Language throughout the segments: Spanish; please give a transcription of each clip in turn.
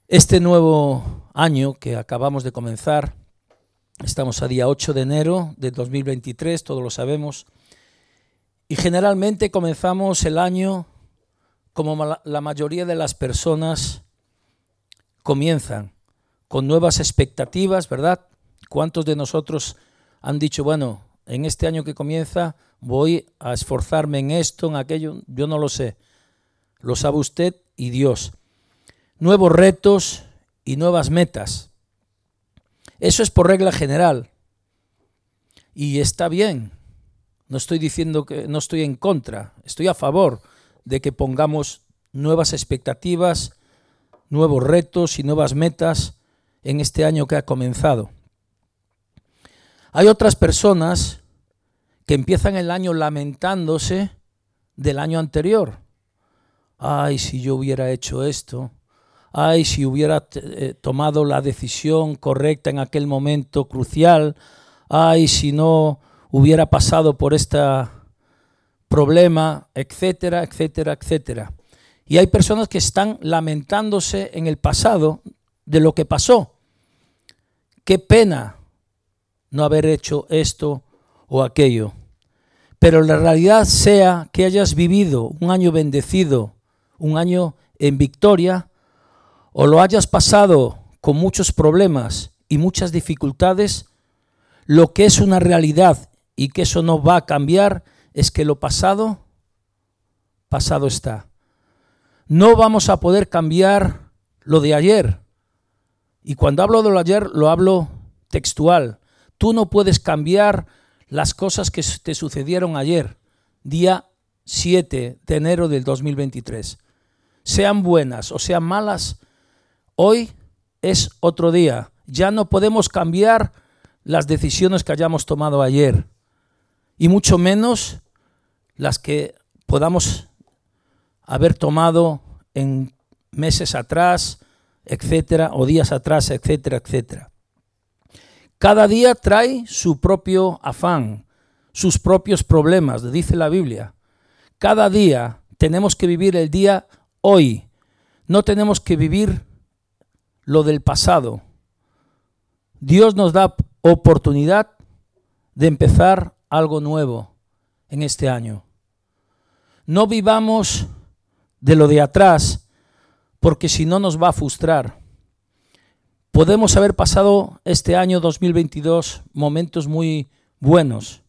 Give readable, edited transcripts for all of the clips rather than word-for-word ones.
Este nuevo año que acabamos de comenzar, estamos a día 8 de enero de 2023, todos lo sabemos, y generalmente comenzamos el año como la mayoría de las personas comienzan, con nuevas expectativas, ¿verdad? ¿Cuántos de nosotros han dicho, bueno, en este año que comienza voy a esforzarme en esto, en aquello? Yo no lo sé, lo sabe usted y Dios. Nuevos retos y nuevas metas. Eso es por regla general. Y está bien. No estoy diciendo que no estoy en contra. Estoy a favor de que pongamos nuevas expectativas, nuevos retos y nuevas metas en este año que ha comenzado. Hay otras personas que empiezan el año lamentándose del año anterior. Ay, si yo hubiera hecho esto. Ay, si hubiera tomado la decisión correcta en aquel momento crucial. Ay, si no hubiera pasado por este problema, etcétera, etcétera, etcétera. Y hay personas que están lamentándose en el pasado de lo que pasó. Qué pena no haber hecho esto o aquello. Pero la realidad sea que hayas vivido un año bendecido, un año en victoria, o lo hayas pasado con muchos problemas y muchas dificultades, lo que es una realidad y que eso no va a cambiar es que lo pasado, pasado está. No vamos a poder cambiar lo de ayer. Y cuando hablo de lo de ayer, lo hablo textual. Tú no puedes cambiar las cosas que te sucedieron ayer, día 7 de enero del 2023. Sean buenas o sean malas, hoy es otro día. Ya no podemos cambiar las decisiones que hayamos tomado ayer, y mucho menos las que podamos haber tomado en meses atrás, etcétera, o días atrás, etcétera, etcétera. Cada día trae su propio afán, sus propios problemas, dice la Biblia. Cada día tenemos que vivir el día hoy. No tenemos que vivir lo del pasado. Dios nos da oportunidad de empezar algo nuevo en este año. No vivamos de lo de atrás, porque si no nos va a frustrar. Podemos haber pasado este año 2022 momentos muy buenos.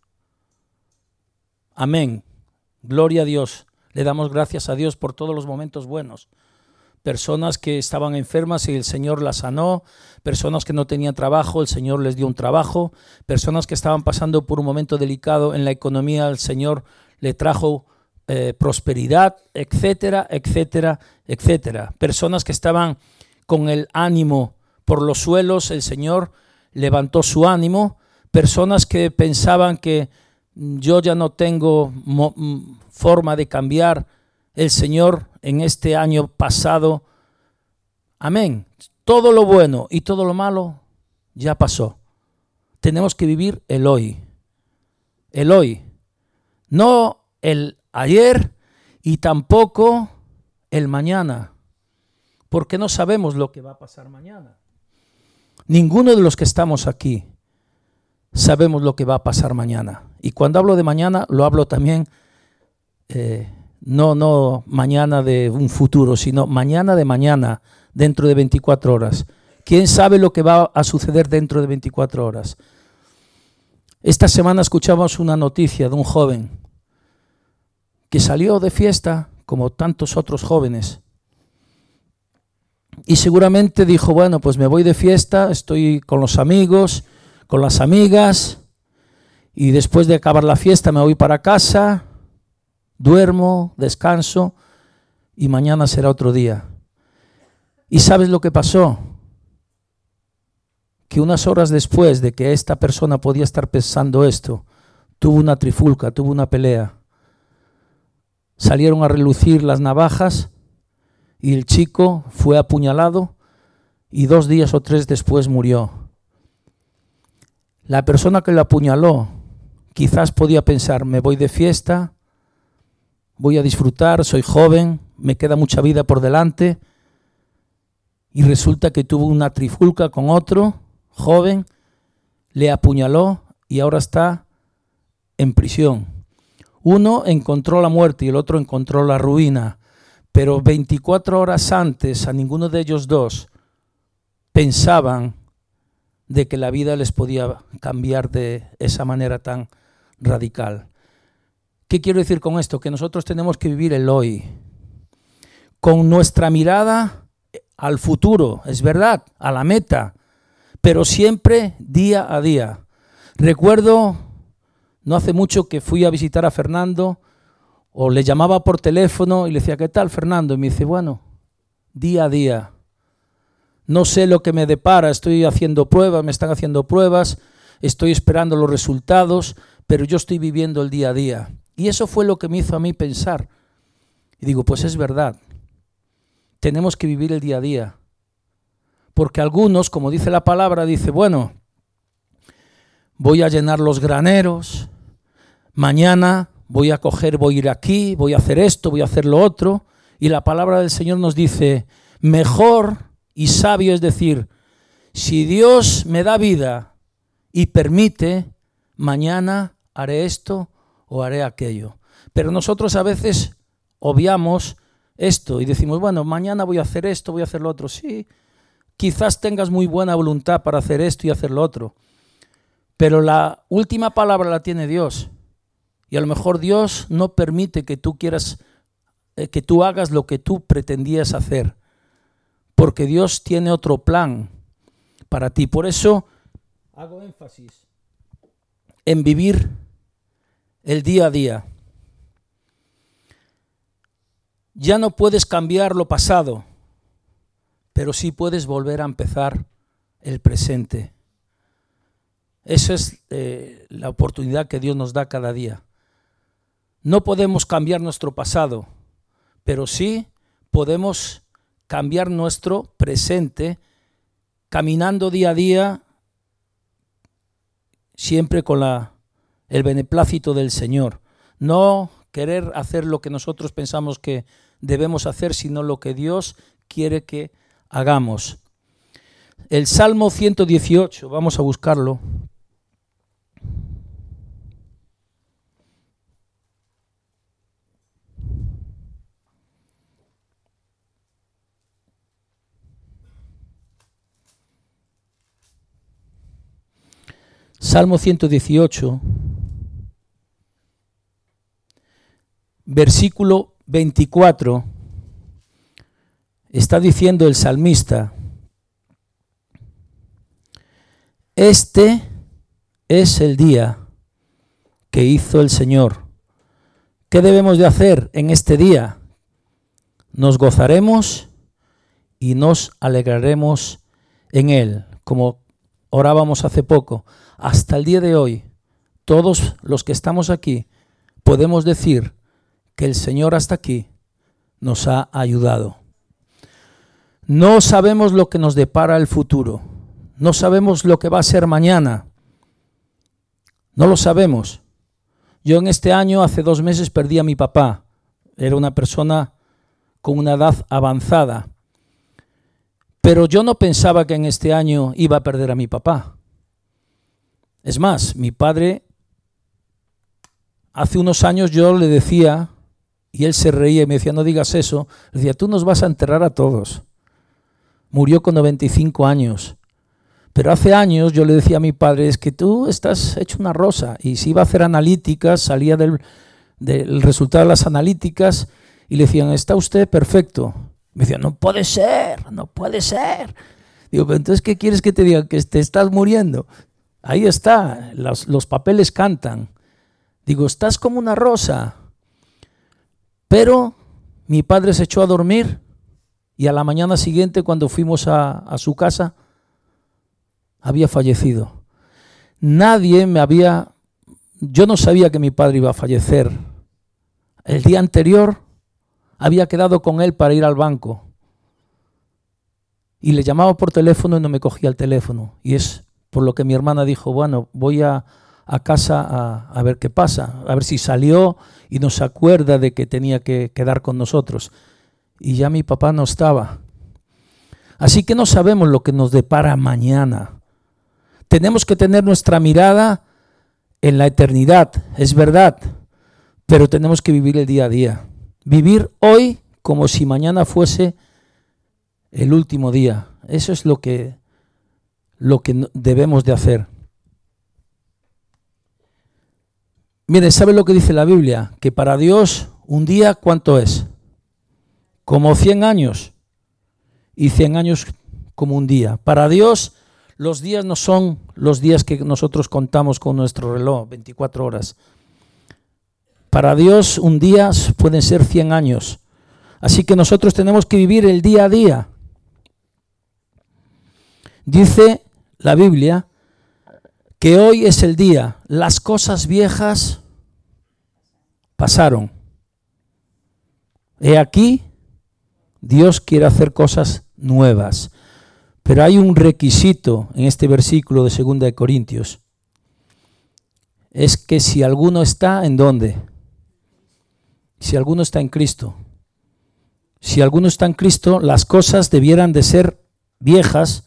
Amén. Gloria a Dios. Le damos gracias a Dios por todos los momentos buenos. Personas que estaban enfermas y el Señor las sanó, personas que no tenían trabajo, el Señor les dio un trabajo, personas que estaban pasando por un momento delicado en la economía, el Señor le trajo prosperidad, etcétera, etcétera, etcétera. Personas que estaban con el ánimo por los suelos, el Señor levantó su ánimo. Personas que pensaban que yo ya no tengo forma de cambiar, el Señor en este año pasado, amén, todo lo bueno y todo lo malo ya pasó. Tenemos que vivir el hoy, no el ayer y tampoco el mañana, porque no sabemos lo que va a pasar mañana. Ninguno de los que estamos aquí sabemos lo que va a pasar mañana. Y cuando hablo de mañana, lo hablo también no mañana de un futuro, sino mañana de mañana, dentro de 24 horas. ¿Quién sabe lo que va a suceder dentro de 24 horas? Esta semana escuchamos una noticia de un joven que salió de fiesta, como tantos otros jóvenes, y seguramente dijo, bueno, pues me voy de fiesta, estoy con los amigos, con las amigas, y después de acabar la fiesta me voy para casa, duermo, descanso y mañana será otro día. ¿Y sabes lo que pasó? Que unas horas después de que esta persona podía estar pensando esto, tuvo una trifulca, tuvo una pelea. Salieron a relucir las navajas y el chico fue apuñalado y 2 días o 3 después murió. La persona que lo apuñaló quizás podía pensar, me voy de fiesta, voy a disfrutar, soy joven, me queda mucha vida por delante, y resulta que tuvo una trifulca con otro joven, le apuñaló y ahora está en prisión. Uno encontró la muerte y el otro encontró la ruina, pero 24 horas antes a ninguno de ellos dos pensaban de que la vida les podía cambiar de esa manera tan radical. ¿Qué quiero decir con esto? Que nosotros tenemos que vivir el hoy, con nuestra mirada al futuro, es verdad, a la meta, pero siempre día a día. Recuerdo, no hace mucho que fui a visitar a Fernando, o le llamaba por teléfono y le decía, ¿qué tal, Fernando? Y me dice, bueno, día a día. No sé lo que me depara, estoy haciendo pruebas, me están haciendo pruebas, estoy esperando los resultados, pero yo estoy viviendo el día a día. Y eso fue lo que me hizo a mí pensar. Y digo, pues es verdad, tenemos que vivir el día a día. Porque algunos, como dice la palabra, dice, bueno, voy a llenar los graneros, mañana voy a ir aquí, voy a hacer esto, voy a hacer lo otro. Y la palabra del Señor nos dice, mejor y sabio es decir, si Dios me da vida y permite, mañana haré esto o haré aquello. Pero nosotros a veces obviamos esto y decimos, bueno, mañana voy a hacer esto, voy a hacer lo otro. Sí, quizás tengas muy buena voluntad para hacer esto y hacer lo otro, pero la última palabra la tiene Dios. Y a lo mejor Dios no permite que tú hagas lo que tú pretendías hacer, porque Dios tiene otro plan para ti. Por eso hago énfasis en vivir el día a día. Ya no puedes cambiar lo pasado, pero sí puedes volver a empezar el presente. Esa es la oportunidad que Dios nos da cada día. No podemos cambiar nuestro pasado, pero sí podemos cambiar nuestro presente, caminando día a día, siempre con el beneplácito del Señor. No querer hacer lo que nosotros pensamos que debemos hacer, sino lo que Dios quiere que hagamos. El Salmo 118, vamos a buscarlo. Salmo 118, versículo 24, está diciendo el salmista, este es el día que hizo el Señor. ¿Qué debemos de hacer en este día? Nos gozaremos y nos alegraremos en él, como orábamos hace poco. Hasta el día de hoy, todos los que estamos aquí podemos decir que el Señor hasta aquí nos ha ayudado. No sabemos lo que nos depara el futuro, no sabemos lo que va a ser mañana, no lo sabemos. Yo en este año, hace 2 meses, perdí a mi papá. Era una persona con una edad avanzada, pero yo no pensaba que en este año iba a perder a mi papá. Es más, mi padre, hace unos años yo le decía, y él se reía y me decía, no digas eso, le decía, tú nos vas a enterrar a todos. Murió con 95 años. Pero hace años yo le decía a mi padre, es que tú estás hecho una rosa. Y si iba a hacer analíticas, salía del resultado de las analíticas y le decían, está usted perfecto. Me decían, no puede ser, no puede ser. Digo, pero entonces, ¿qué quieres que te diga? Que te estás muriendo. Ahí está, los papeles cantan. Digo, estás como una rosa. Pero mi padre se echó a dormir y a la mañana siguiente, cuando fuimos a su casa, había fallecido. Yo no sabía que mi padre iba a fallecer. El día anterior había quedado con él para ir al banco. Y le llamaba por teléfono y no me cogía el teléfono. Y es por lo que mi hermana dijo, bueno, voy a casa a ver qué pasa, a ver si salió y nos acuerda de que tenía que quedar con nosotros. Y ya mi papá no estaba. Así que no sabemos lo que nos depara mañana. Tenemos que tener nuestra mirada en la eternidad, es verdad, pero tenemos que vivir el día a día. Vivir hoy como si mañana fuese el último día. Eso es lo que debemos de hacer. Mire, ¿sabe lo que dice la Biblia? Que para Dios un día, ¿cuánto es? Como 100 años. Y 100 años como un día. Para Dios los días no son los días que nosotros contamos con nuestro reloj, 24 horas. Para Dios un día pueden ser 100 años. Así que nosotros tenemos que vivir el día a día. Dice la Biblia que hoy es el día. Las cosas viejas pasaron. He aquí, Dios quiere hacer cosas nuevas. Pero hay un requisito en este versículo de 2 de Corintios. Es que si alguno está, ¿en dónde? Si alguno está en Cristo. Si alguno está en Cristo, las cosas debieran de ser viejas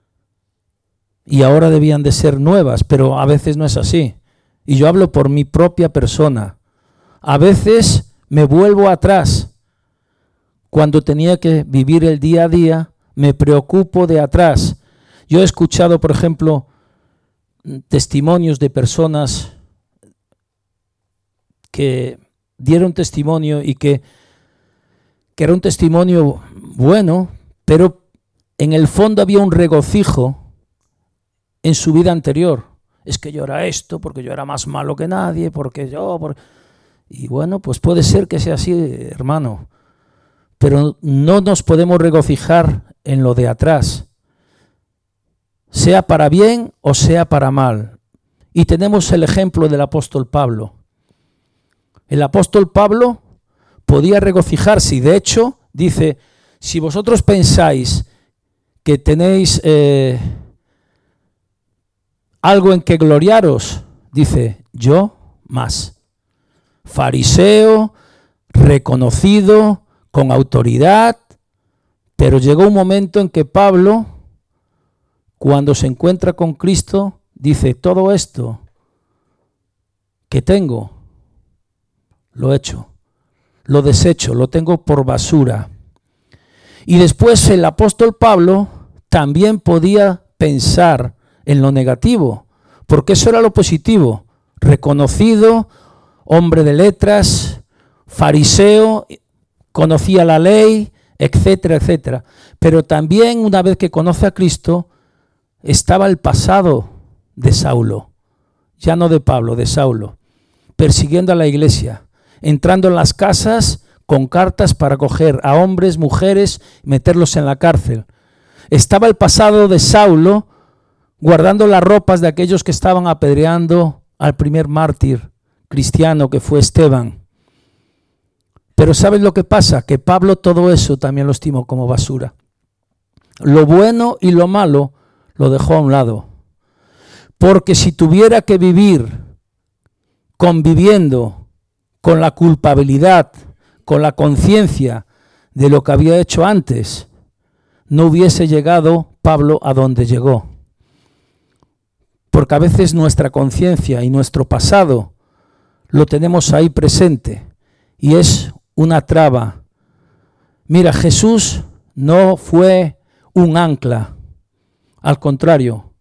y ahora debían de ser nuevas, pero a veces no es así. Y yo hablo por mi propia persona. A veces me vuelvo atrás. Cuando tenía que vivir el día a día, me preocupo de atrás. Yo he escuchado, por ejemplo, testimonios de personas que dieron testimonio y que era un testimonio bueno, pero en el fondo había un regocijo en su vida anterior. Es que yo era esto, porque yo era más malo que nadie, porque yo... Y bueno, pues puede ser que sea así, hermano. Pero no nos podemos regocijar en lo de atrás, sea para bien o sea para mal. Y tenemos el ejemplo del apóstol Pablo. El apóstol Pablo podía regocijarse y de hecho dice, si vosotros pensáis que tenéis algo en que gloriaros, dice, yo más. Fariseo, reconocido, con autoridad, pero llegó un momento en que Pablo, cuando se encuentra con Cristo, dice, todo esto que tengo, lo echo, lo desecho, lo tengo por basura. Y después el apóstol Pablo también podía pensar en lo negativo, porque eso era lo positivo, reconocido, hombre de letras, fariseo, conocía la ley, etcétera, etcétera. Pero también una vez que conoce a Cristo, estaba el pasado de Saulo, ya no de Pablo, de Saulo, persiguiendo a la iglesia, entrando en las casas con cartas para coger a hombres, mujeres, meterlos en la cárcel. Estaba el pasado de Saulo, guardando las ropas de aquellos que estaban apedreando al primer mártir cristiano que fue Esteban. Pero ¿sabes lo que pasa? Que Pablo todo eso también lo estimó como basura. Lo bueno y lo malo lo dejó a un lado. Porque si tuviera que vivir conviviendo con la culpabilidad, con la conciencia de lo que había hecho antes, no hubiese llegado Pablo a donde llegó. Porque a veces nuestra conciencia y nuestro pasado lo tenemos ahí presente y es una traba. Mira, Jesús no fue un ancla, al contrario,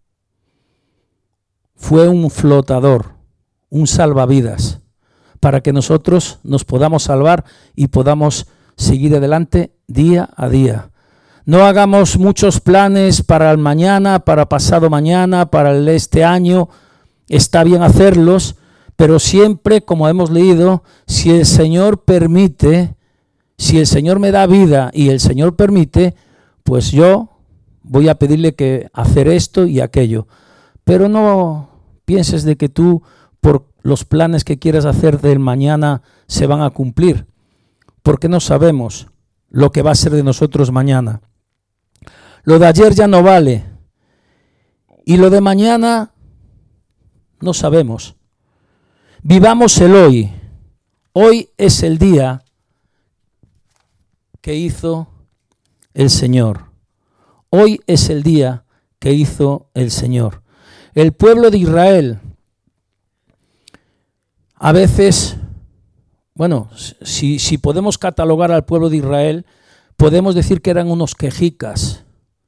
fue un flotador, un salvavidas, para que nosotros nos podamos salvar y podamos seguir adelante día a día. No hagamos muchos planes para el mañana, para pasado mañana, para este año. Está bien hacerlos, pero siempre, como hemos leído, si el Señor permite, si el Señor me da vida y el Señor permite, pues yo voy a pedirle que hacer esto y aquello. Pero no pienses de que tú, por los planes que quieras hacer del mañana, se van a cumplir, porque no sabemos lo que va a ser de nosotros mañana. Lo de ayer ya no vale y lo de mañana no sabemos. Vivamos el hoy. Hoy es el día que hizo el Señor. Hoy es el día que hizo el Señor. El pueblo de Israel, a veces, bueno, si podemos catalogar al pueblo de Israel, podemos decir que eran unos quejicas.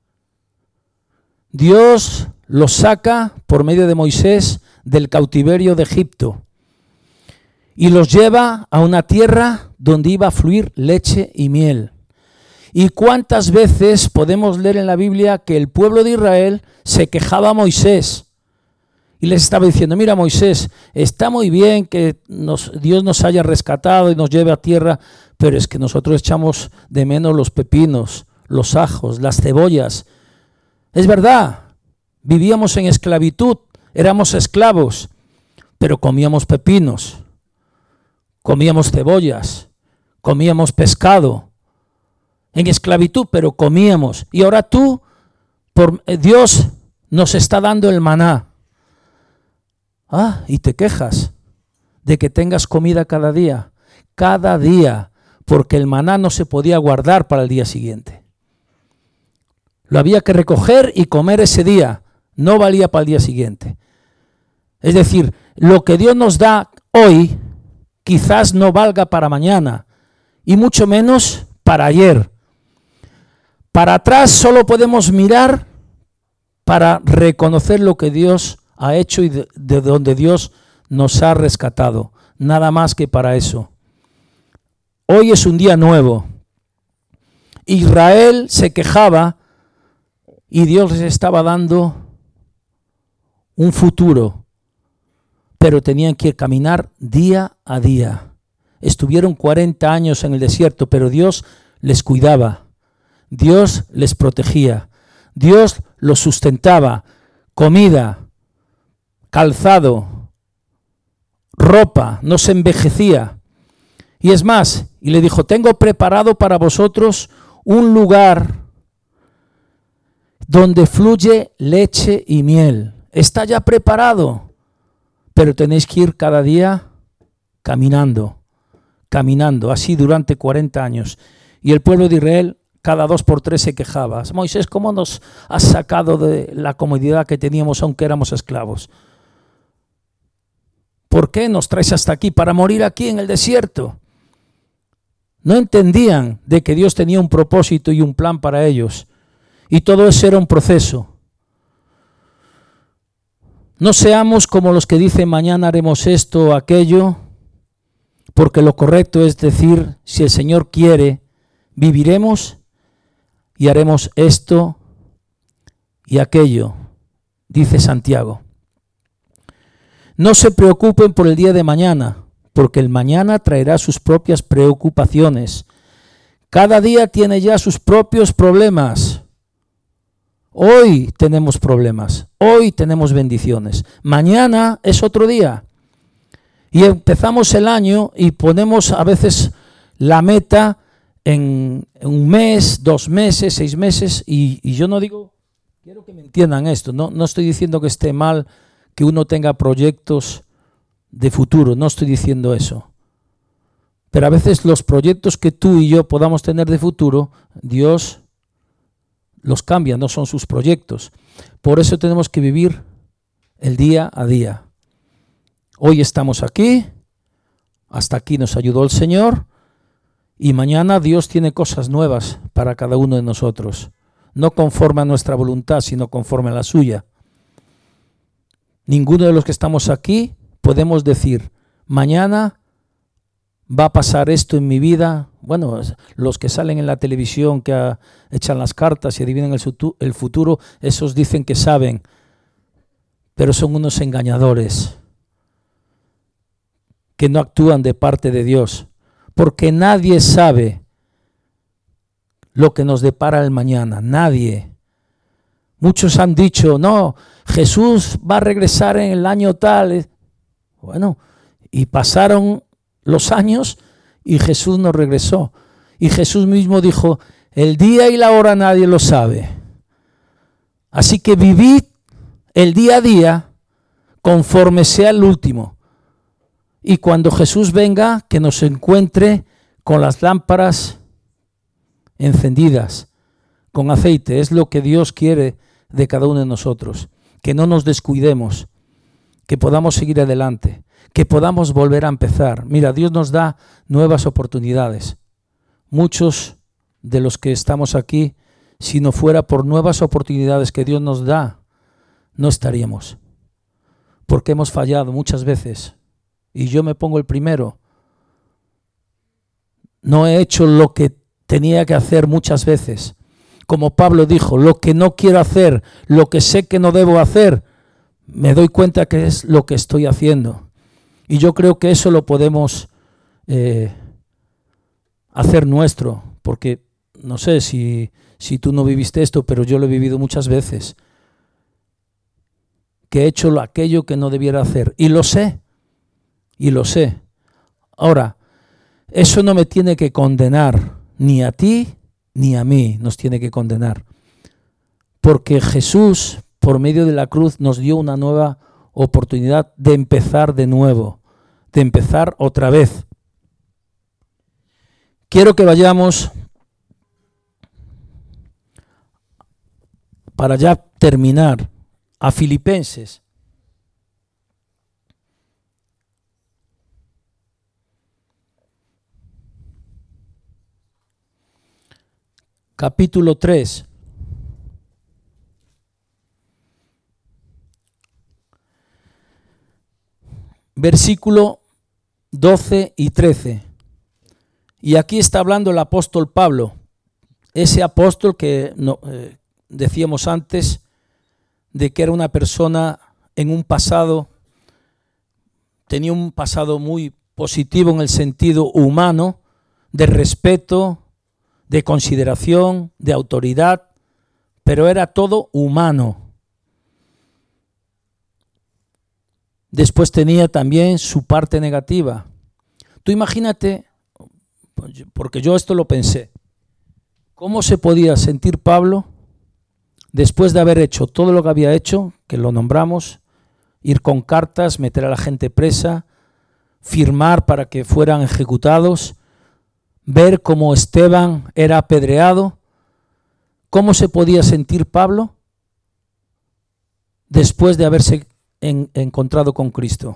Dios los saca por medio de Moisés del cautiverio de Egipto y los lleva a una tierra donde iba a fluir leche y miel. ¿Y cuántas veces podemos leer en la Biblia que el pueblo de Israel se quejaba a Moisés? Y les estaba diciendo, mira Moisés, está muy bien que Dios nos haya rescatado y nos lleve a tierra, pero es que nosotros echamos de menos los pepinos, los ajos, las cebollas. Es verdad, vivíamos en esclavitud, éramos esclavos, pero comíamos pepinos, comíamos cebollas, comíamos pescado. En esclavitud, pero comíamos. Y ahora Dios nos está dando el maná. Y te quejas de que tengas comida cada día, porque el maná no se podía guardar para el día siguiente. Lo había que recoger y comer ese día, no valía para el día siguiente. Es decir, lo que Dios nos da hoy quizás no valga para mañana y mucho menos para ayer. Para atrás solo podemos mirar para reconocer lo que Dios ha hecho y de donde Dios nos ha rescatado. Nada más que para eso. Hoy es un día nuevo. Israel se quejaba y Dios les estaba dando un futuro, pero tenían que caminar día a día. Estuvieron 40 años en el desierto, pero Dios les cuidaba. Dios les protegía, Dios los sustentaba, comida, calzado, ropa, no se envejecía. Y es más, y le dijo, tengo preparado para vosotros un lugar donde fluye leche y miel. Está ya preparado, pero tenéis que ir cada día caminando, así durante 40 años. Y el pueblo de Israel cada 2 por 3 se quejaba. Moisés, ¿cómo nos has sacado de la comodidad que teníamos aunque éramos esclavos? ¿Por qué nos traes hasta aquí? Para morir aquí en el desierto. No entendían de que Dios tenía un propósito y un plan para ellos. Y todo eso era un proceso. No seamos como los que dicen mañana haremos esto o aquello, porque lo correcto es decir, si el Señor quiere, viviremos y haremos esto y aquello, dice Santiago. No se preocupen por el día de mañana, porque el mañana traerá sus propias preocupaciones. Cada día tiene ya sus propios problemas. Hoy tenemos problemas, hoy tenemos bendiciones. Mañana es otro día. Y empezamos el año y ponemos a veces la meta en un mes, 2 meses, 6 meses, y yo no digo, quiero que me entiendan esto, no estoy diciendo que esté mal que uno tenga proyectos de futuro, no estoy diciendo eso. Pero a veces los proyectos que tú y yo podamos tener de futuro, Dios los cambia, no son sus proyectos. Por eso tenemos que vivir el día a día. Hoy estamos aquí, hasta aquí nos ayudó el Señor, y mañana Dios tiene cosas nuevas para cada uno de nosotros, no conforme a nuestra voluntad, sino conforme a la suya. Ninguno de los que estamos aquí podemos decir, mañana va a pasar esto en mi vida. Bueno, los que salen en la televisión, que echan las cartas y adivinan el futuro, esos dicen que saben, pero son unos engañadores que no actúan de parte de Dios. Porque nadie sabe lo que nos depara el mañana, nadie. Muchos han dicho, no, Jesús va a regresar en el año tal. Bueno, y pasaron los años y Jesús no regresó. Y Jesús mismo dijo, el día y la hora nadie lo sabe. Así que vivid el día a día conforme sea el último. Y cuando Jesús venga, que nos encuentre con las lámparas encendidas, con aceite. Es lo que Dios quiere de cada uno de nosotros. Que no nos descuidemos, que podamos seguir adelante, que podamos volver a empezar. Mira, Dios nos da nuevas oportunidades. Muchos de los que estamos aquí, si no fuera por nuevas oportunidades que Dios nos da, no estaríamos. Porque hemos fallado muchas veces. Y yo me pongo el primero. No he hecho lo que tenía que hacer muchas veces. Como Pablo dijo, lo que no quiero hacer, lo que sé que no debo hacer, me doy cuenta que es lo que estoy haciendo. Y yo creo que eso lo podemos hacer nuestro, porque no sé si tú no viviste esto, pero yo lo he vivido muchas veces, que he hecho aquello que no debiera hacer, y lo sé. Ahora, eso no me tiene que condenar, ni a ti ni a mí nos tiene que condenar, porque Jesús, por medio de la cruz, nos dio una nueva oportunidad de empezar de nuevo, de empezar otra vez. Quiero que vayamos, para ya terminar, a Filipenses. Capítulo 3. Versículo 12 y 13. Y aquí está hablando el apóstol Pablo, ese apóstol que decíamos antes de que era una persona en un pasado, tenía un pasado muy positivo en el sentido humano, de respeto, de consideración, de autoridad, pero era todo humano. Después tenía también su parte negativa. Tú imagínate, porque yo esto lo pensé, ¿cómo se podía sentir Pablo después de haber hecho todo lo que había hecho, que lo nombramos, ir con cartas, meter a la gente presa, firmar para que fueran ejecutados, ver cómo Esteban era apedreado? ¿Cómo se podía sentir Pablo después de haberse encontrado con Cristo?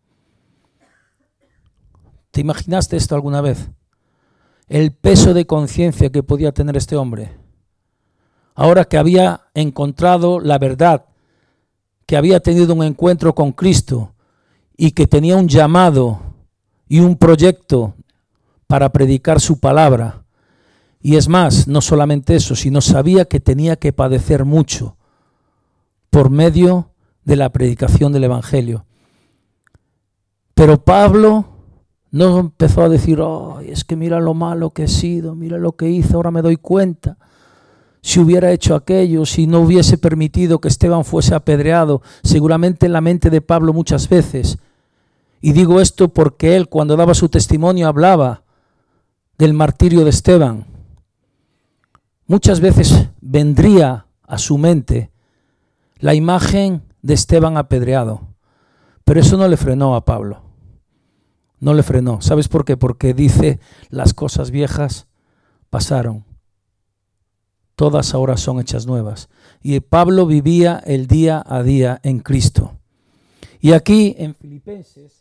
¿Te imaginaste esto alguna vez? El peso de conciencia que podía tener este hombre. Ahora que había encontrado la verdad, que había tenido un encuentro con Cristo y que tenía un llamado y un proyecto para predicar su palabra. Y es más, no solamente eso, sino sabía que tenía que padecer mucho por medio de la predicación del Evangelio. Pero Pablo no empezó a decir, oh, es que mira lo malo que he sido, mira lo que hice, ahora me doy cuenta. Si hubiera hecho aquello, si no hubiese permitido que Esteban fuese apedreado, seguramente en la mente de Pablo muchas veces. Y digo esto porque él, cuando daba su testimonio, hablaba del martirio de Esteban. Muchas veces vendría a su mente la imagen de Esteban apedreado, pero eso no le frenó a Pablo. No le frenó. ¿Sabes por qué? Porque dice, las cosas viejas pasaron, todas ahora son hechas nuevas. Y Pablo vivía el día a día en Cristo. Y aquí en Filipenses,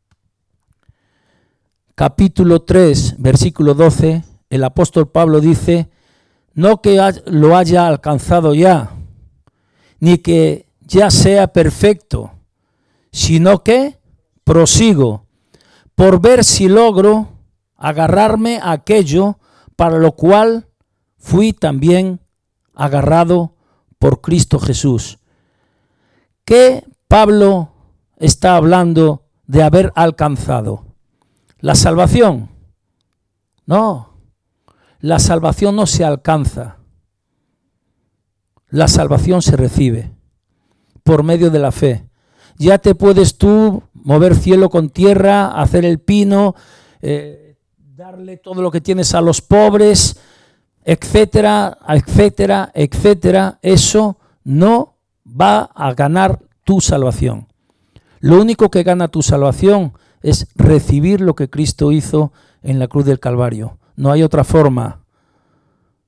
capítulo 3, versículo 12, el apóstol Pablo dice, no que lo haya alcanzado ya, ni que ya sea perfecto, sino que prosigo por ver si logro agarrarme a aquello para lo cual fui también agarrado por Cristo Jesús. ¿Qué Pablo está hablando de haber alcanzado? ¿La salvación? No, la salvación no se alcanza. La salvación se recibe por medio de la fe. Ya te puedes tú mover cielo con tierra, hacer el pino, darle todo lo que tienes a los pobres, etcétera, etcétera, etcétera. Eso no va a ganar tu salvación. Lo único que gana tu salvación es recibir lo que Cristo hizo en la cruz del Calvario. No hay otra forma.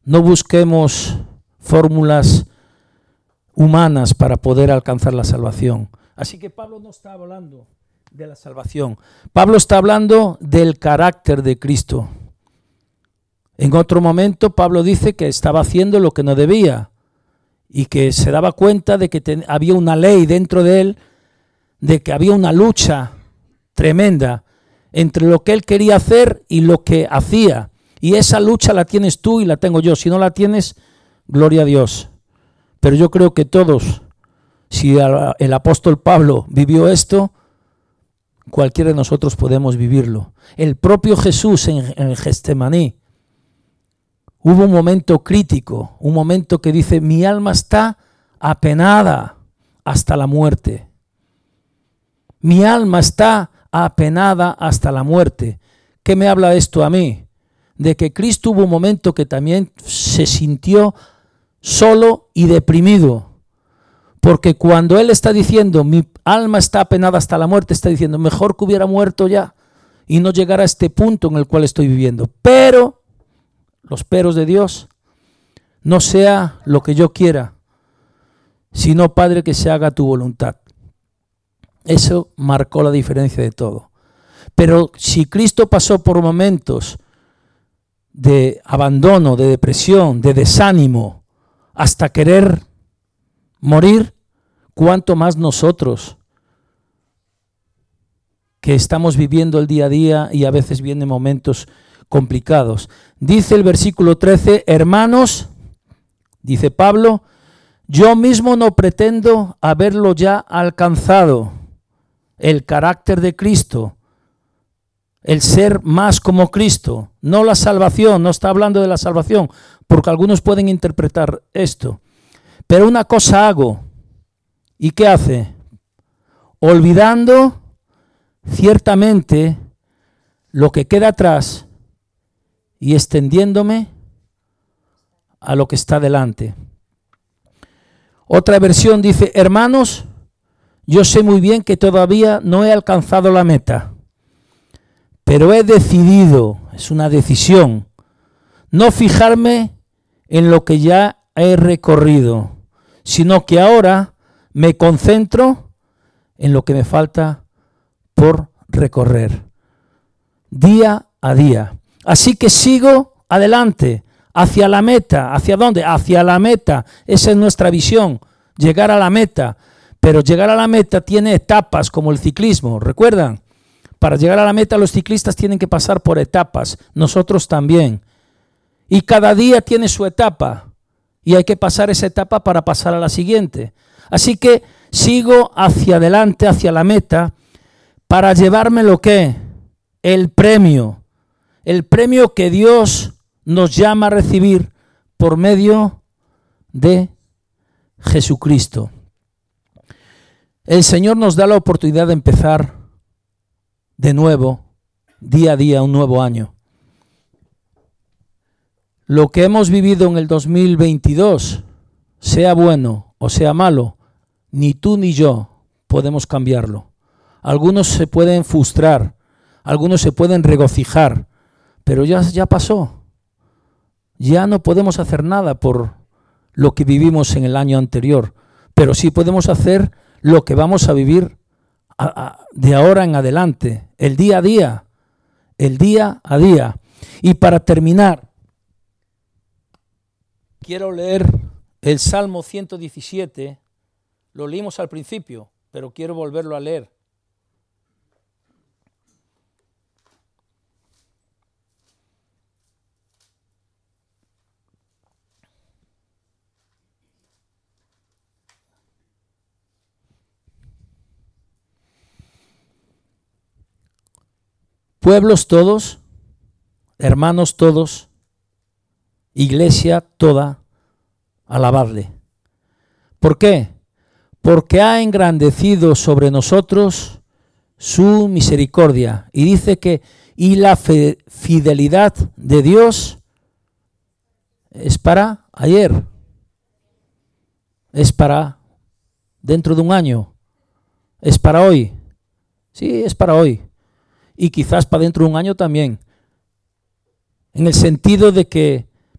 No busquemos fórmulas humanas para poder alcanzar la salvación. Así que Pablo no está hablando de la salvación. Pablo está hablando del carácter de Cristo. En otro momento Pablo dice que estaba haciendo lo que no debía y que se daba cuenta de que había una ley dentro de él, de que había una lucha tremenda entre lo que él quería hacer y lo que hacía. Y esa lucha la tienes tú y la tengo yo. Si no la tienes, gloria a Dios. Pero yo creo que todos, si el apóstol Pablo vivió esto, cualquiera de nosotros podemos vivirlo. El propio Jesús en el Getsemaní, hubo un momento crítico, un momento que dice, mi alma está apenada hasta la muerte. Mi alma está apenada hasta la muerte. ¿Qué me habla esto a mí? De que Cristo hubo un momento que también se sintió solo y deprimido. Porque cuando Él está diciendo, mi alma está apenada hasta la muerte, está diciendo, mejor que hubiera muerto ya y no llegar a este punto en el cual estoy viviendo. Pero, los peros de Dios, no sea lo que yo quiera, sino, Padre, que se haga tu voluntad. Eso marcó la diferencia de todo. Pero si Cristo pasó por momentos de abandono, de depresión, de desánimo, hasta querer morir, cuánto más nosotros que estamos viviendo el día a día y a veces vienen momentos complicados. Dice el versículo 13, hermanos, dice Pablo, yo mismo no pretendo haberlo ya alcanzado, el carácter de Cristo, el ser más como Cristo, no la salvación, no está hablando de la salvación, porque algunos pueden interpretar esto. Pero una cosa hago, ¿y qué hace? Olvidando ciertamente lo que queda atrás y extendiéndome a lo que está delante. Otra versión dice, hermanos, yo sé muy bien que todavía no he alcanzado la meta, pero he decidido, es una decisión, no fijarme en lo que ya he recorrido, sino que ahora me concentro en lo que me falta por recorrer, día a día. Así que sigo adelante, hacia la meta. ¿Hacia dónde? Hacia la meta. Esa es nuestra visión, llegar a la meta. Pero llegar a la meta tiene etapas, como el ciclismo, ¿recuerdan? Para llegar a la meta los ciclistas tienen que pasar por etapas, nosotros también. Y cada día tiene su etapa y hay que pasar esa etapa para pasar a la siguiente. Así que sigo hacia adelante, hacia la meta, para llevarme lo que, el premio que Dios nos llama a recibir por medio de Jesucristo. El Señor nos da la oportunidad de empezar de nuevo, día a día, un nuevo año. Lo que hemos vivido en el 2022, sea bueno o sea malo, ni tú ni yo podemos cambiarlo. Algunos se pueden frustrar, algunos se pueden regocijar, pero ya pasó. Ya no podemos hacer nada por lo que vivimos en el año anterior, pero sí podemos hacer lo que vamos a vivir de ahora en adelante, el día a día. Y para terminar, quiero leer el Salmo 117, lo leímos al principio, pero quiero volverlo a leer. Pueblos todos, hermanos todos, iglesia toda, alabadle. ¿Por qué? Porque ha engrandecido sobre nosotros su misericordia. Y dice que, y la fidelidad de Dios es para ayer, es para dentro de un año, es para hoy. Sí, es para hoy. Y quizás para dentro de un año también. En el sentido de que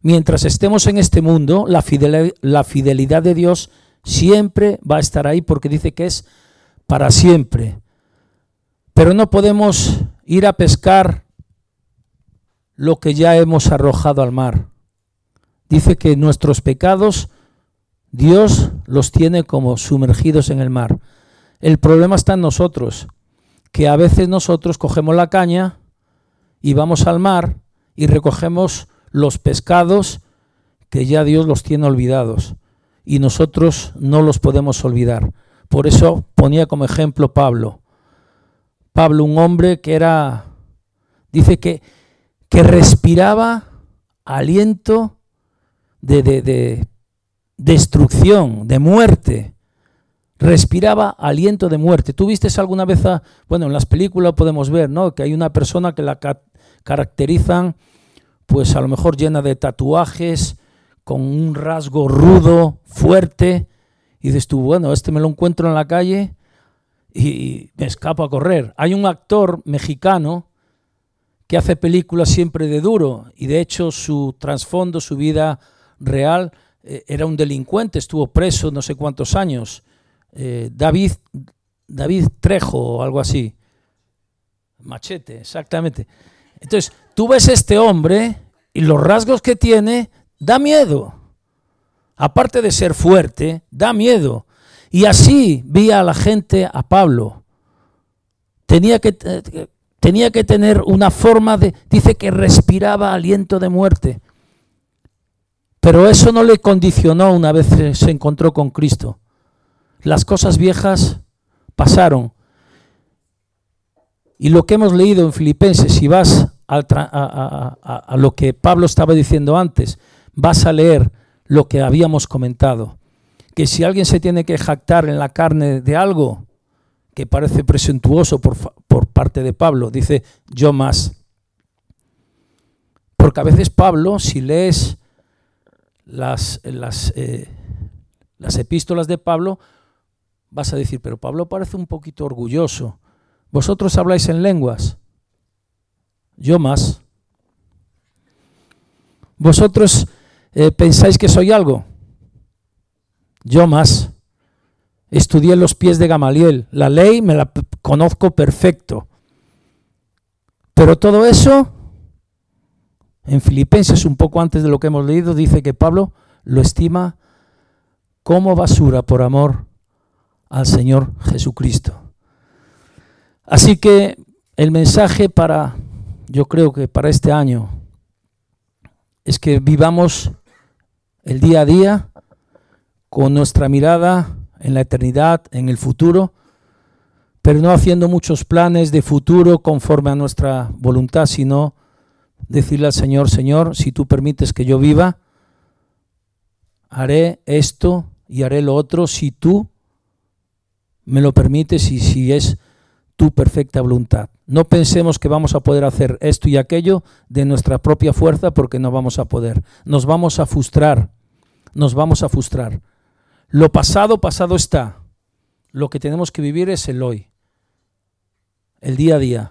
mientras estemos en este mundo, la fidelidad de Dios siempre va a estar ahí, porque dice que es para siempre. Pero no podemos ir a pescar lo que ya hemos arrojado al mar. Dice que nuestros pecados Dios los tiene como sumergidos en el mar. El problema está en nosotros, que a veces nosotros cogemos la caña y vamos al mar y recogemos los pescados que ya Dios los tiene olvidados y nosotros no los podemos olvidar. Por eso ponía como ejemplo Pablo. Pablo, un hombre que dice que respiraba aliento de destrucción, de muerte. Respiraba aliento de muerte. ¿Tú viste alguna vez, en las películas podemos ver, ¿no?, que hay una persona que la caracterizan, pues a lo mejor llena de tatuajes, con un rasgo rudo, fuerte, y dices tú, bueno, me lo encuentro en la calle y me escapo a correr. Hay un actor mexicano que hace películas siempre de duro, y de hecho su trasfondo, su vida real, era un delincuente, estuvo preso no sé cuántos años, David Trejo o algo así, Machete, exactamente. Entonces, tú ves este hombre y los rasgos que tiene, da miedo. Aparte de ser fuerte, da miedo. Y así vi a la gente, a Pablo. Tenía que tener una forma dice que respiraba aliento de muerte. Pero eso no le condicionó una vez se encontró con Cristo. Las cosas viejas pasaron. Y lo que hemos leído en Filipenses, si vas a lo que Pablo estaba diciendo antes, vas a leer lo que habíamos comentado. Que si alguien se tiene que jactar en la carne de algo que parece presuntuoso por parte de Pablo, dice yo más. Porque a veces Pablo, si lees las epístolas de Pablo, vas a decir, pero Pablo parece un poquito orgulloso. ¿Vosotros habláis en lenguas? Yo más. ¿Vosotros pensáis que soy algo? Yo más. Estudié los pies de Gamaliel. La ley me la conozco perfecto. Pero todo eso, en Filipenses, un poco antes de lo que hemos leído, dice que Pablo lo estima como basura por amor al Señor Jesucristo. Así que el mensaje yo creo que para este año es que vivamos el día a día con nuestra mirada en la eternidad, en el futuro, pero no haciendo muchos planes de futuro conforme a nuestra voluntad, sino decirle al Señor, Señor, si tú permites que yo viva, haré esto y haré lo otro si tú me lo permites y si es tu perfecta voluntad. No pensemos que vamos a poder hacer esto y aquello de nuestra propia fuerza, porque no vamos a poder. Nos vamos a frustrar. Lo pasado, pasado está. Lo que tenemos que vivir es el hoy, el día a día.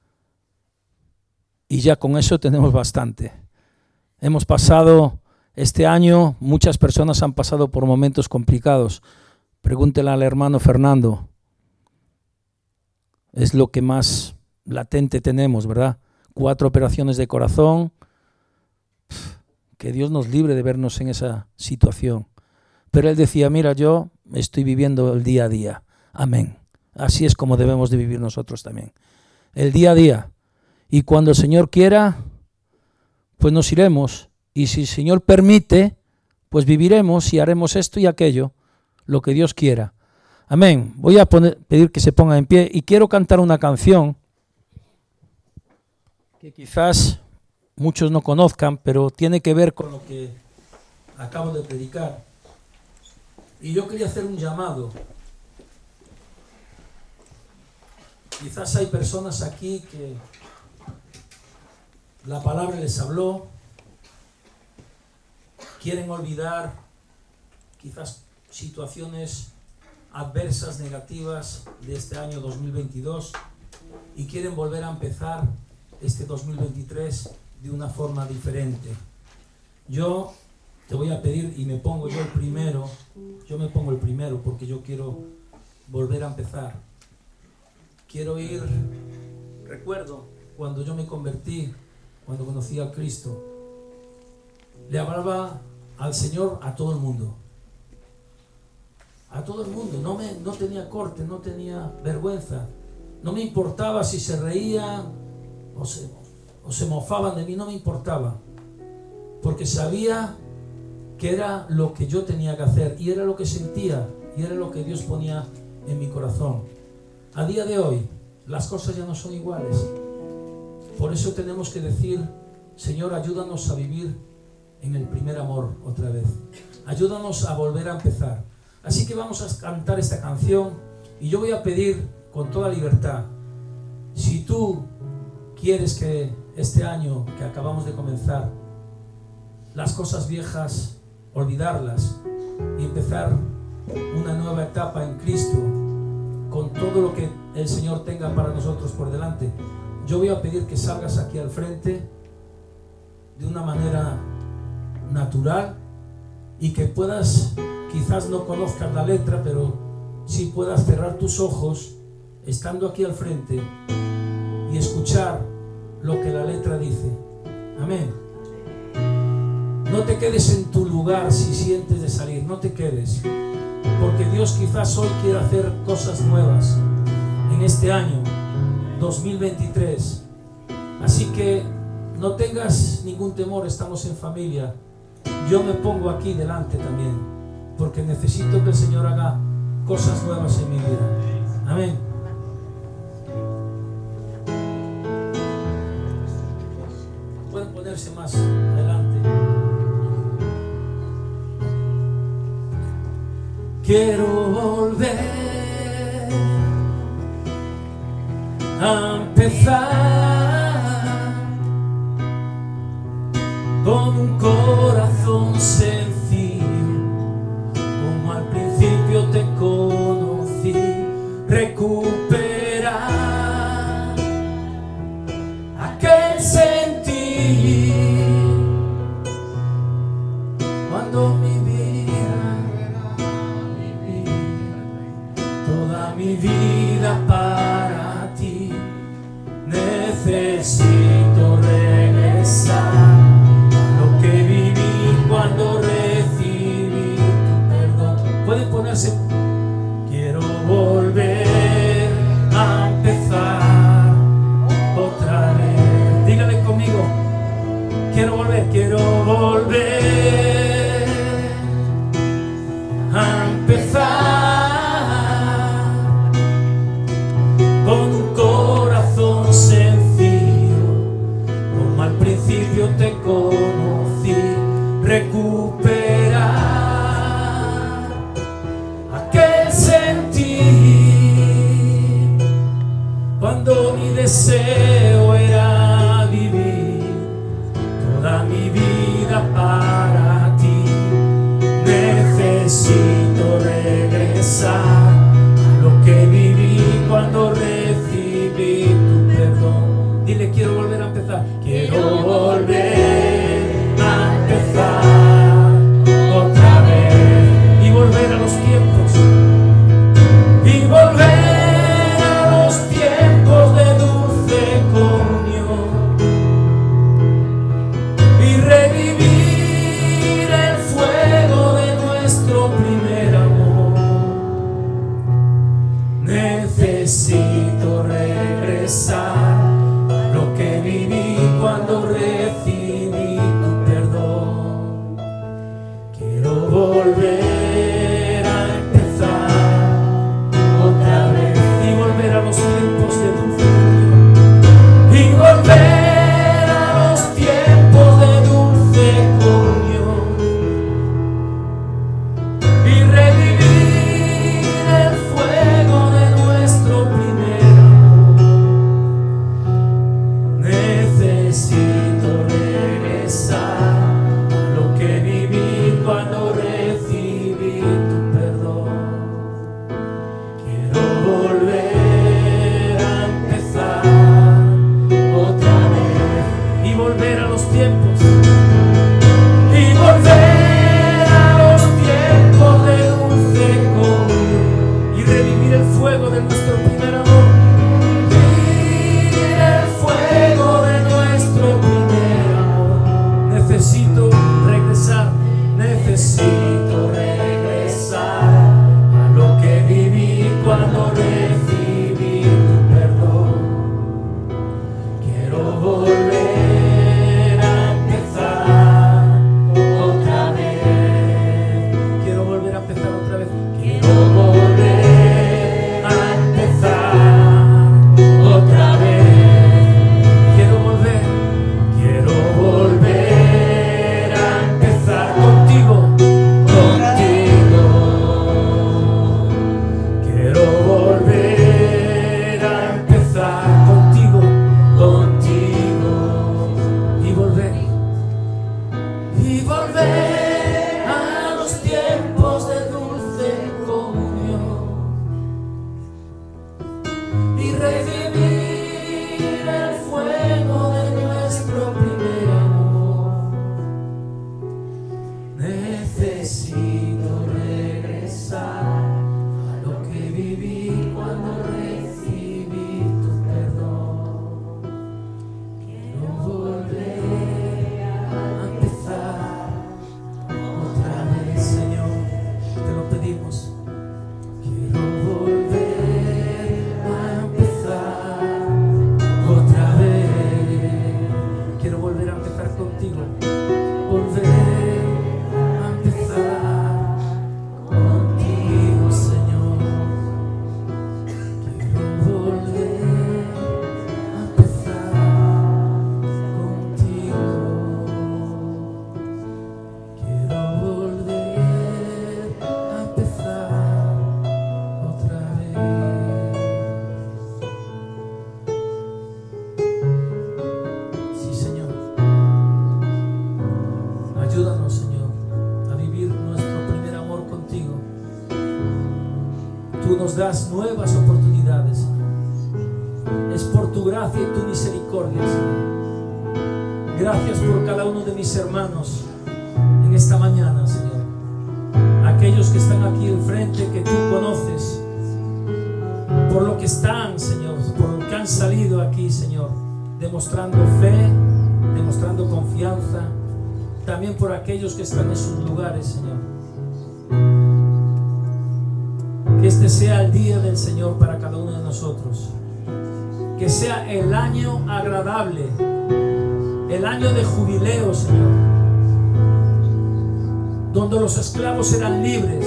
Y ya con eso tenemos bastante. Hemos pasado este año, muchas personas han pasado por momentos complicados. Pregúntele al hermano Fernando. Es lo que más latente tenemos, ¿verdad? 4 operaciones de corazón. Que Dios nos libre de vernos en esa situación. Pero él decía, mira, yo estoy viviendo el día a día. Amén. Así es como debemos de vivir nosotros también. El día a día. Y cuando el Señor quiera, pues nos iremos. Y si el Señor permite, pues viviremos y haremos esto y aquello, lo que Dios quiera. Amén. Voy a pedir que se pongan en pie y quiero cantar una canción que quizás muchos no conozcan, pero tiene que ver con lo que acabo de predicar. Y yo quería hacer un llamado. Quizás hay personas aquí que la palabra les habló, quieren olvidar quizás situaciones adversas, negativas de este año 2022 y quieren volver a empezar este 2023 de una forma diferente. Yo te voy a pedir, y me pongo yo el primero, porque yo quiero volver a empezar. Quiero ir, recuerdo cuando yo me convertí, cuando conocí a Cristo, le hablaba al Señor a todo el mundo. A todo el mundo, no tenía corte, no tenía vergüenza. No me importaba si se reían o se mofaban de mí, no me importaba. Porque sabía que era lo que yo tenía que hacer, y era lo que sentía, y era lo que Dios ponía en mi corazón. A día de hoy, las cosas ya no son iguales. Por eso tenemos que decir: Señor, ayúdanos a vivir en el primer amor otra vez. Ayúdanos a volver a empezar. Así que vamos a cantar esta canción, y yo voy a pedir con toda libertad, si tú quieres que este año que acabamos de comenzar, las cosas viejas, olvidarlas y empezar una nueva etapa en Cristo, con todo lo que el Señor tenga para nosotros por delante, yo voy a pedir que salgas aquí al frente de una manera natural, y que puedas, quizás no conozcas la letra, pero sí puedas cerrar tus ojos estando aquí al frente y escuchar lo que la letra dice. Amén. No te quedes en tu lugar si sientes de salir, no te quedes, porque Dios quizás hoy quiere hacer cosas nuevas en este año 2023. Así que no tengas ningún temor, estamos en familia. Yo me pongo aquí delante también, porque necesito que el Señor haga cosas nuevas en mi vida. Amén. Pueden ponerse más adelante. Quiero volver a empezar con un corazón sencillo, como al principio te conocí. Recuperar aquel sentir cuando mi vida, toda mi vida para ti. Necesito regresar a lo que viví cuando recibí tu perdón. Pueden ponerse. Quiero volver a empezar otra vez. Dígale conmigo. Quiero volver a empezar con un corazón sencillo, como al principio te conocí. Recuperar aquel sentir cuando mi deseo era vivir toda mi vida para ti. Necesito regresar a lo que viví cuando recibí tu perdón. Dile: quiero volver a empezar. Quiero volver a empezar otra vez, y volver a los tiempos, y volver a los tiempos de dulce comunión, y revivir el fuego de nuestro primer amor. Necesito regresar a lo que viví cuando recibí tu perdón. Quiero volver a empezar otra vez, y volver a los tiempos de dulce comunión, y volver a los tiempos de dulce comunión, y necesito regresar a lo que viví cuando recibí tu perdón. Quiero volver a empezar otra vez. Quiero volver a empezar otra vez. Quiero volver a empezar otra vez. Quiero volver a empezar contigo. Quiero volver a empezar contigo y volver a los tiempos de dulce comunión y recibir el fuego de nuestro primer amor. Necesito regresar a lo que viví cuando recibí tu perdón. Quiero volver a empezar otra vez, Señor, te lo pedimos. Quiero volver a empezar otra vez. Quiero volver a empezar contigo. Volver a empezar contigo, Señor. Quiero volver a empezar contigo. Quiero volver a empezar otra vez. Sí, Señor. Ayúdanos, Señor, a vivir nuestro primer amor contigo. Tú nos das nuevas oportunidades, Señor. Es por tu gracia y tu misericordia, Señor. Gracias por cada uno de mis hermanos en esta mañana, Señor. Aquellos que están aquí enfrente, que tú conoces, por lo que están, Señor, por lo que han salido aquí, Señor, demostrando fe, demostrando confianza. También por aquellos que están en sus lugares, Señor. Que este sea el día del Señor para cada uno de nosotros. Que sea el año agradable, el año de jubileo, Señor, donde los esclavos eran libres,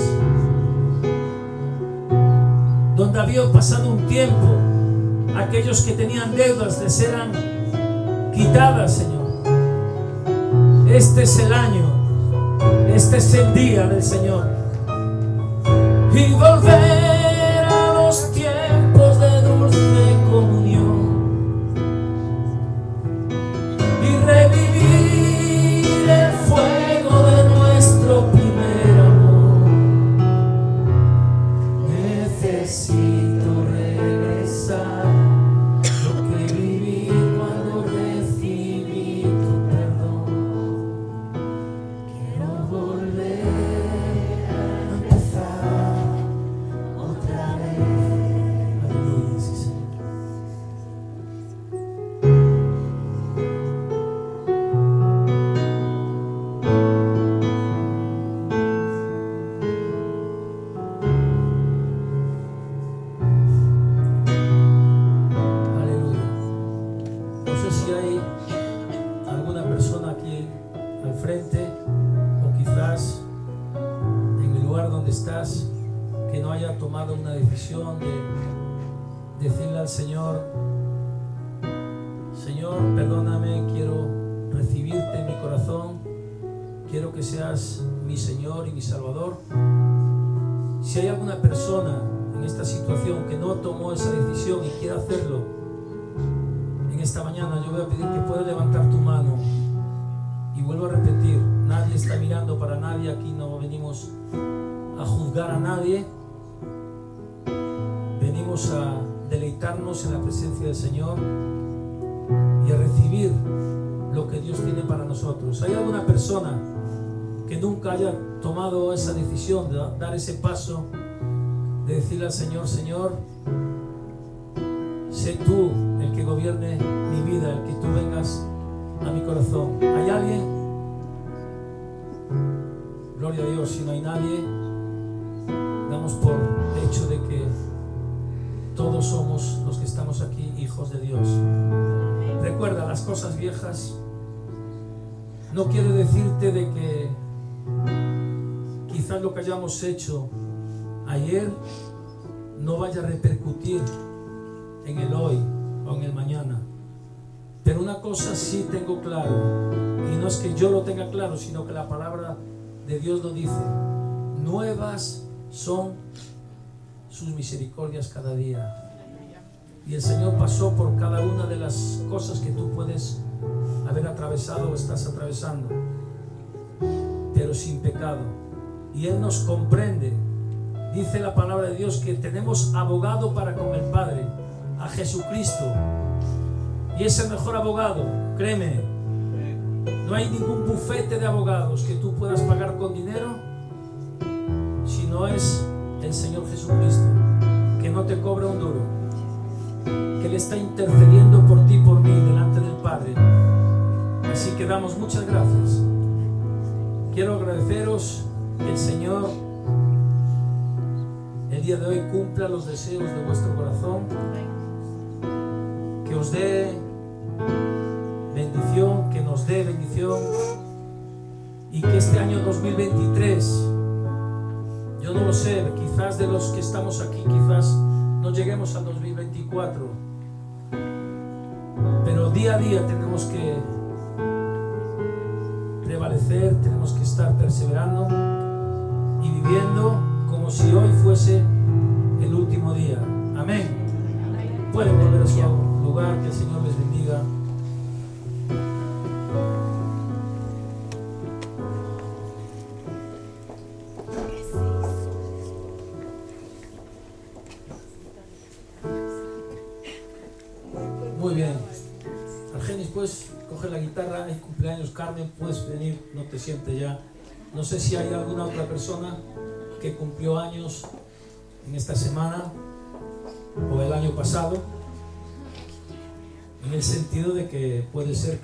donde había pasado un tiempo, aquellos que tenían deudas les eran quitadas, Señor. Este es el año, este es el día del Señor. Y volver a los tiempos de dulce comunión y revivir el fuego de nuestro primer amor. Necesito regresar a lo que viví cuando recibí tu perdón. Quiero volver a empezar otra vez. Aleluya, sí, Señor. Aleluya. No sé si hay alguna persona aquí al frente o quizás en el lugar donde estás que no haya tomado una decisión de decirle al Señor: Señor, perdóname, quiero recibirte en mi corazón, quiero que seas mi Señor y mi Salvador. Si hay alguna persona en esta situación que no tomó esa decisión y quiere hacerlo en esta mañana, yo voy a pedir que pueda levantar tu mano. Y vuelvo a repetir, nadie está mirando para nadie, aquí no venimos a juzgar a nadie, venimos a deleitarnos en la presencia del Señor y a recibir lo que Dios tiene para nosotros. ¿Hay alguna persona que nunca haya tomado esa decisión de dar ese paso, de decirle al Señor: Señor, sé tú el que gobierne mi vida, el que tú vengas a mi corazón? ¿Hay alguien? Gloria a Dios. Si no hay nadie, damos por hecho de que todos somos los que estamos aquí hijos de Dios. Recuerda, las cosas viejas no quiere decirte de que quizás lo que hayamos hecho ayer no vaya a repercutir en el hoy o en el mañana. Pero una cosa sí tengo claro, y no es que yo lo tenga claro, sino que la palabra de Dios lo dice: nuevas son sus misericordias cada día. Y el Señor pasó por cada una de las cosas que tú puedes haber atravesado o estás atravesando, pero sin pecado. Y Él nos comprende. Dice la palabra de Dios que tenemos abogado para con el Padre, a Jesucristo. Y es el mejor abogado, créeme. No hay ningún bufete de abogados que tú puedas pagar con dinero, si no es el Señor Jesucristo, que no te cobra un duro, que Él está intercediendo por ti y por mí delante del Padre. Así que damos muchas gracias. Quiero agradeceros que el Señor el día de hoy cumpla los deseos de vuestro corazón, que os dé bendición, que nos dé bendición, y que este año 2023, yo no lo sé, quizás de los que estamos aquí, quizás no lleguemos al 2024, pero día a día tenemos que prevalecer, tenemos que estar perseverando y viviendo como si hoy fuese el último día. Amén. Pueden volver a su lugar, que el Señor les bendiga. Muy bien. Argenis, pues coge la guitarra. Hay cumpleaños. Carmen, puedes venir, no te sientes ya. No sé si hay alguna otra persona que cumplió años en esta semana o el año pasado, en el sentido de que puede ser que